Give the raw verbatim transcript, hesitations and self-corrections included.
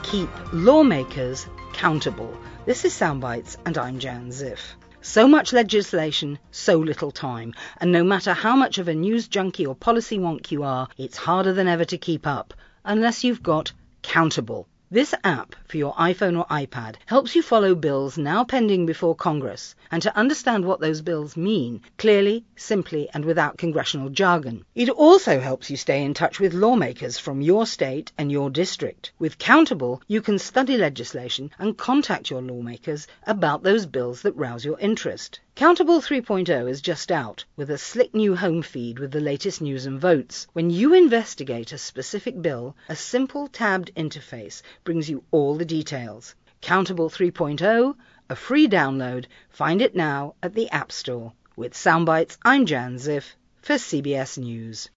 keep lawmakers accountable. This is Soundbites, and I'm Jan Ziff. So much legislation, so little time, and no matter how much of a news junkie or policy wonk you are, it's harder than ever to keep up, unless you've got Countable. This app for your iPhone or iPad helps you follow bills now pending before Congress and to understand what those bills mean clearly, simply, and without congressional jargon. It also helps you stay in touch with lawmakers from your state and your district. With Countable, you can study legislation and contact your lawmakers about those bills that rouse your interest. Countable three point oh is just out, with a slick new home feed with the latest news and votes. When you investigate a specific bill, a simple tabbed interface brings you all the details. Countable three point oh, a free download. Find it now at the App Store. With Soundbites, I'm Jan Ziff for C B S News.